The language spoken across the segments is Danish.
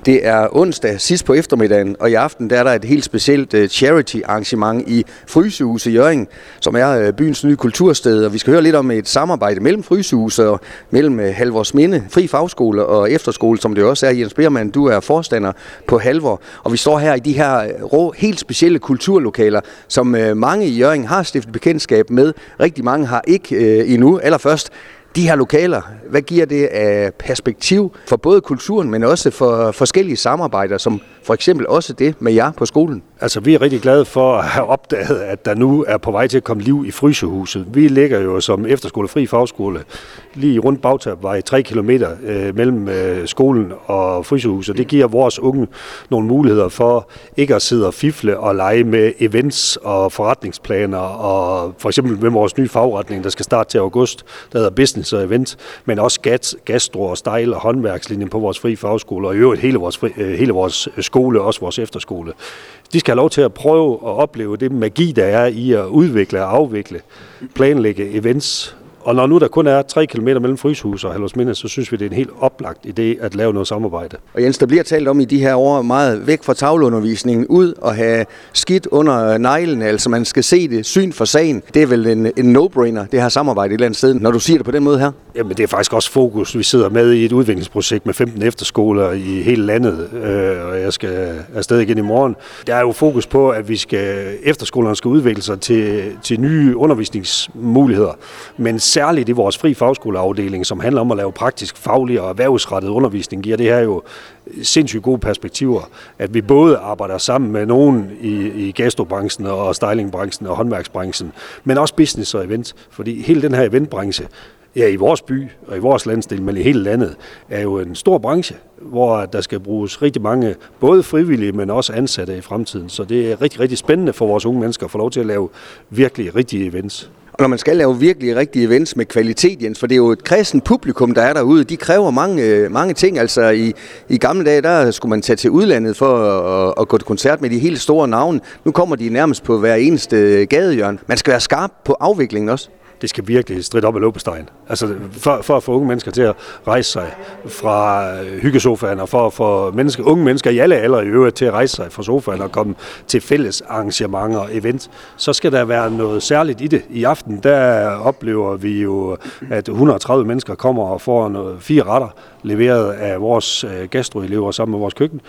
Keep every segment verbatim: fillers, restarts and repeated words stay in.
Det er onsdag sidst på eftermiddagen, og i aften der er der et helt specielt uh, charity-arrangement i Frysehuset i Hjørring, som er uh, byens nye kultursted. Og vi skal høre lidt om et samarbejde mellem Frysehuset og mellem uh, Halvorsminde Fri Fagskole og Efterskole, som det også er. Jens Beermann, du er forstander på Halvor, og vi står her i de her rå, helt specielle kulturlokaler, som uh, mange i Hjørring har stiftet bekendtskab med. Rigtig mange har ikke uh, endnu. Allerførst, de her lokaler, hvad giver det af perspektiv for både kulturen, men også for forskellige samarbejder, som for eksempel også det med jer på skolen? Altså, vi er rigtig glade for at have opdaget, at der nu er på vej til at komme liv i Frysehuset. Vi ligger jo som Efterskole Fri Fagskole lige rundt Bagtabvej, tre kilometer øh, mellem øh, skolen og Frysehuset. Det giver vores unge nogle muligheder for ikke at sidde og fifle og lege med events og forretningsplaner, og for eksempel med vores nye fagretning, der skal starte til august, der hedder Business og Event, men også gas, gastro og style og håndværkslinjen på vores Fri Fagskole, og i øvrigt hele vores, fri, hele vores skole, også vores efterskole. De skal have lov til at prøve at opleve det magi, der er i at udvikle og afvikle, planlægge events. Og når nu der kun er tre kilometer mellem Frysehuset og Halvorsminde, så synes vi, det er en helt oplagt idé at lave noget samarbejde. Og Jens, der bliver talt om i de her år meget væk fra tavleundervisningen, ud og have skidt under neglen, altså man skal se det syn for sagen. Det er vel en, en no-brainer, det her samarbejde et eller andet sted, når du siger det på den måde her? Jamen det er faktisk også fokus. Vi sidder med i et udviklingsprojekt med femten efterskoler i hele landet, øh, og jeg skal afsted igen i morgen. Der er jo fokus på, at vi skal, efterskolerne skal udvikle sig til, til nye undervisningsmuligheder, men særligt i vores Fri Fagskoleafdeling, som handler om at lave praktisk, faglig og erhvervsrettet undervisning, giver det her jo sindssygt gode perspektiver, at vi både arbejder sammen med nogen i, i gastrobranchen og stylingbranchen og håndværksbranchen, men også business og event, fordi hele den her eventbranche, ja, i vores by og i vores landsdel, men i hele landet, er jo en stor branche, hvor der skal bruges rigtig mange, både frivillige, men også ansatte i fremtiden. Så det er rigtig, rigtig spændende for vores unge mennesker at få lov til at lave virkelig rigtige events. Og når man skal lave virkelig rigtige events med kvalitet, Jens, for det er jo et kredsen publikum, der er derude, de kræver mange, mange ting. Altså i, i gamle dage, der skulle man tage til udlandet for at, at gå til koncert med de helt store navne. Nu kommer de nærmest på hver eneste gadehjørne. Man skal være skarp på afviklingen også. Det skal virkelig stridt op ad låbestegen. Altså for, for at få unge mennesker til at rejse sig fra hyggesofaen, og for at få mennesker, unge mennesker i alle aldre i øvrigt til at rejse sig fra sofaen og komme til fælles arrangementer og event, så skal der være noget særligt i det. I aften, der oplever vi jo, at et hundrede og tredive mennesker kommer og får noget, fire retter leveret af vores gastroelever sammen med vores køkken,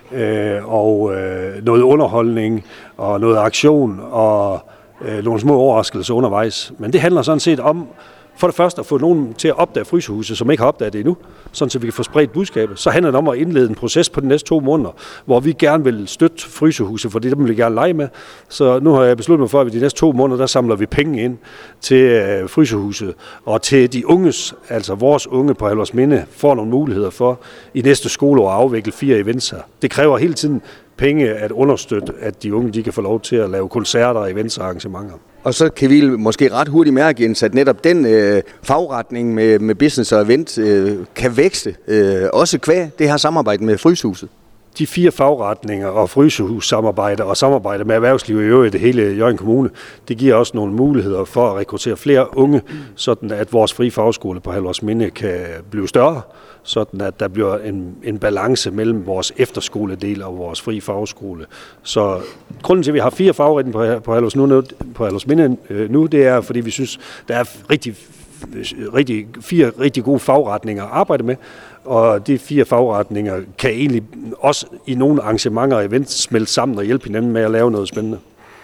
øh, og øh, noget underholdning og noget aktion og nogle små overraskelser undervejs. Men det handler sådan set om, for det første at få nogen til at opdage Frysehuset, som ikke har opdaget det endnu, sådan så vi kan få spredt budskabet. Så handler det om at indlede en proces på de næste to måneder, hvor vi gerne vil støtte Frysehuset, for det dem vil vi gerne lege med. Så nu har jeg besluttet mig for, at de næste to måneder, der samler vi penge ind til Frysehuset, og til de unges, altså vores unge på Halvorsminde, får nogle muligheder for i næste skoleår at afvikle fire events her. Det kræver hele tiden penge at understøtte, at de unge de kan få lov til at lave koncerter, events og arrangementer. Og så kan vi måske ret hurtigt mærke, Jens, at netop den øh, fagretning med, med business og event øh, kan vækste, øh, også kvæg det her samarbejde med Frysehuset. De fire fagretninger og Frysehus-samarbejde og samarbejde med erhvervslivet i øvrigt i hele Hjørring Kommune, det giver også nogle muligheder for at rekruttere flere unge, sådan at vores Fri Fagskole på Halvorsminde kan blive større, sådan at der bliver en, en balance mellem vores efterskoledel og vores Fri Fagskole. Så grunden til, at vi har fire fagretninger på Halvorsminde, på Halvorsminde nu, det er, fordi vi synes, der er rigtig, rigtig, fire rigtig gode fagretninger at arbejde med, og de fire fagretninger kan egentlig også i nogle arrangementer og events smelte sammen og hjælpe hinanden med at lave noget spændende.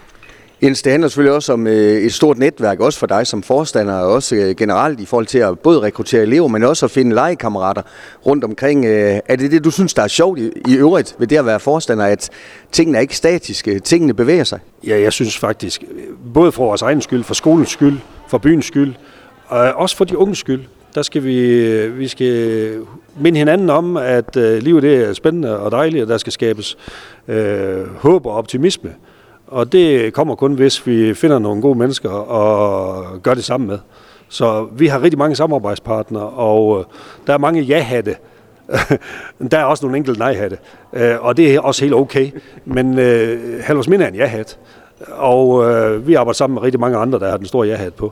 Jens, det handler selvfølgelig også om et stort netværk, også for dig som forstander, og også generelt i forhold til at både rekruttere elever, men også at finde legekammerater rundt omkring. Er det det, du synes, der er sjovt i øvrigt ved det at være forstander, at tingene er ikke statiske, tingene bevæger sig? Ja, jeg synes faktisk, både for vores egen skyld, for skolens skyld, for byens skyld, og også for de unges skyld, der skal vi, vi skal minde hinanden om, at livet det er spændende og dejligt, og der skal skabes øh, håb og optimisme. Og det kommer kun, hvis vi finder nogle gode mennesker og gør det sammen med. Så vi har rigtig mange samarbejdspartnere, og der er mange ja-hatte. Der er også nogle enkelte nej-hatte, og det er også helt okay. Men øh, Halvorsminde er en ja-hat, og øh, vi arbejder sammen med rigtig mange andre, der har den store ja-hat på.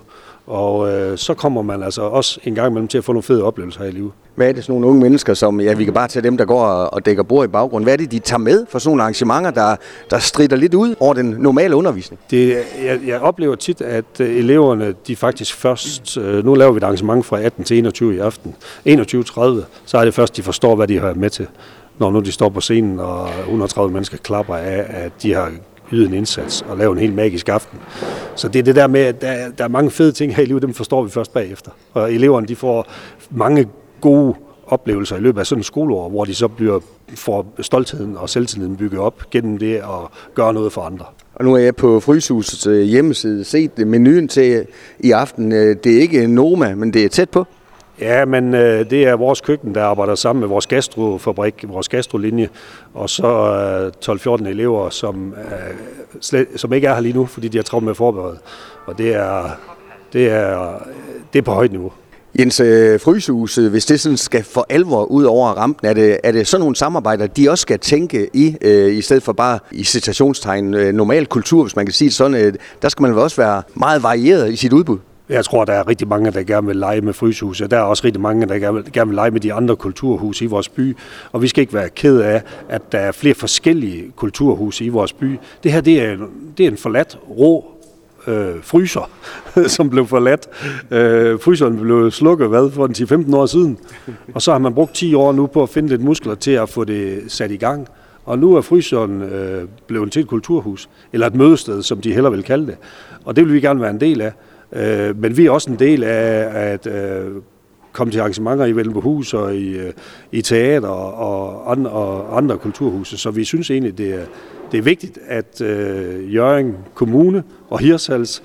Og øh, så kommer man altså også en gang imellem til at få nogle fede oplevelser her i livet. Hvad er det sådan nogle unge mennesker, som, ja, vi kan bare tage dem, der går og dækker bord i baggrunden. Hvad er det, de tager med for sådan nogle arrangementer, der, der strider lidt ud over den normale undervisning? Det, jeg, jeg oplever tit, at eleverne, de faktisk først, øh, nu laver vi et arrangement fra atten til enogtyve i aften. enogtyve tredive, så er det først, de forstår, hvad de har med til. Når nu de står på scenen, og et hundrede og tredive mennesker klapper af, at de har ydet en indsats og lavet en helt magisk aften. Så det er det der med, at der, der er mange fede ting her i livet, dem forstår vi først bagefter. Og eleverne, de får mange gode oplevelser i løbet af sådan et skoleår, hvor de så bliver, får stoltheden og selvtilliden bygget op gennem det at gøre noget for andre. Og nu er jeg på Frysehusets hjemmeside set menuen til i aften. Det er ikke Noma, men det er tæt på. Ja, men øh, det er vores køkken, der arbejder sammen med vores gastrofabrik, vores gastrolinje, og så øh, tolv fjorten elever, som, øh, slet, som ikke er her lige nu, fordi de har travlt med at forberede. Og det er, det er, det er på højt niveau. Jens, Frysehuset, hvis det sådan skal for alvor ud over rampen, er det, er det sådan nogle samarbejder, de også skal tænke i, øh, i stedet for bare i citationstegn øh, normal kultur, hvis man kan sige sådan, øh, der skal man vel også være meget varieret i sit udbud? Jeg tror, der er rigtig mange, der gerne vil lege med Frysehuset. Der er også rigtig mange, der gerne vil, gerne vil lege med de andre kulturhuse i vores by. Og vi skal ikke være ked af, at der er flere forskellige kulturhuse i vores by. Det her, det er, det er en forladt, rå øh, fryser, som blev forladt. Øh, fryseren blev slukket, hvad, for ti til femten år siden. Og så har man brugt ti år nu på at finde lidt muskler til at få det sat i gang. Og nu er fryseren øh, blevet til et kulturhus, eller et mødested, som de hellere vil kalde det. Og det vil vi gerne være en del af. Men vi er også en del af at øh, komme til arrangementer i Vellenbohus og i, øh, i teater og andre, og andre kulturhuse. Så vi synes egentlig, det er, det er vigtigt, at øh, Hjørring Kommune og Hirtshals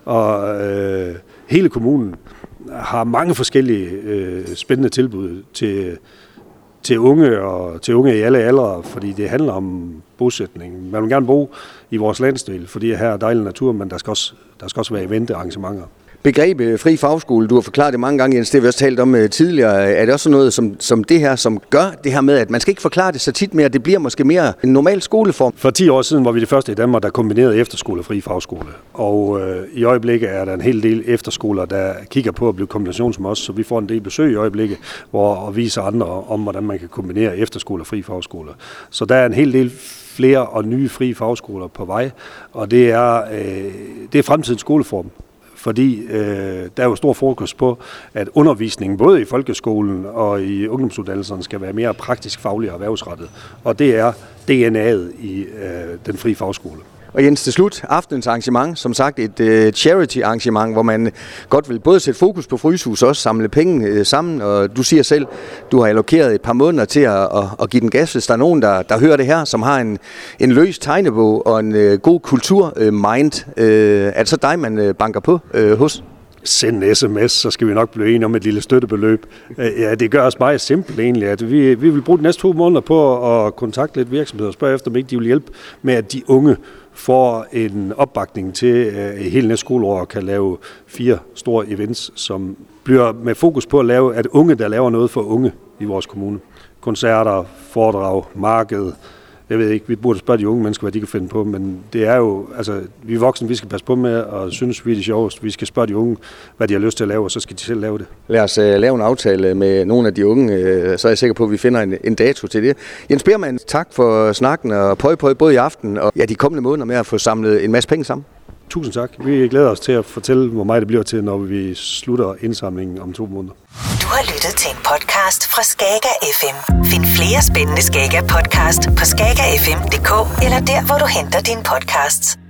og øh, hele kommunen har mange forskellige øh, spændende tilbud til, til unge og til unge i alle aldre, fordi det handler om bosætning. Man vil gerne bo i vores landsdel, fordi her er dejlig natur, men der skal også, der skal også være eventarrangementer. Begrebet fri fagskole, du har forklaret det mange gange, Jens, det har vi også talt om tidligere. Er det også noget som, som det her, som gør det her med, at man skal ikke forklare det så tit mere, det bliver måske mere en normal skoleform? For ti år siden var vi det første i Danmark, der kombinerede efterskole og fri fagskole. Og øh, i øjeblikket er der en hel del efterskoler, der kigger på at blive kombination som os, så vi får en del besøg i øjeblikket, hvor og viser andre om, hvordan man kan kombinere efterskole og fri fagskole. Så der er en hel del flere og nye fri fagskoler på vej, og det er, øh, det er fremtidens skoleform. Fordi øh, der er jo stor fokus på, at undervisningen både i folkeskolen og i ungdomsuddannelserne skal være mere praktisk, faglig og erhvervsrettet. Og det er D N A'et i øh, den frie fagskole. Og Jens, til slut, aftenens arrangement, som sagt et uh, charity-arrangement, hvor man godt vil både sætte fokus på Frysehus og også samle penge uh, sammen. Og du siger selv, du har allokeret et par måneder til at, at, at give den gas, hvis der er nogen, der, der hører det her, som har en, en løs tegnebog og en uh, god kultur-mind. Uh, er det så dig, man uh, banker på uh, hos? Send en sms, så skal vi nok blive enige om et lille støttebeløb. Ja, det gør os meget simpelt egentlig, at vi, vi vil bruge de næste to måneder på at kontakte lidt virksomheder og spørge efter, om ikke de vil hjælpe med, at de unge får en opbakning til at i hele næste skoleår kan lave fire store events, som bliver med fokus på at lave, at unge, der laver noget for unge i vores kommune. Koncerter, foredrag, marked. Jeg ved ikke, vi burde spørge de unge mennesker, hvad de kan finde på, men det er jo, altså, vi er voksne, vi skal passe på med, og synes vi er det sjovest. Vi skal spørge de unge, hvad de har lyst til at lave, og så skal de selv lave det. Lad os uh, lave en aftale med nogle af de unge, uh, så er jeg sikker på, at vi finder en, en dato til det. Jens Bermann, tak for snakken, og pøj pøj både i aften og ja, de kommende måneder med at få samlet en masse penge sammen. Tusind tak. Vi glæder os til at fortælle, hvor meget det bliver til, når vi slutter indsamlingen om to måneder. Du har lyttet til en podcast fra Skager F M. Find flere spændende Skager podcast på skager f m punktum d k eller der, hvor du henter dine podcasts.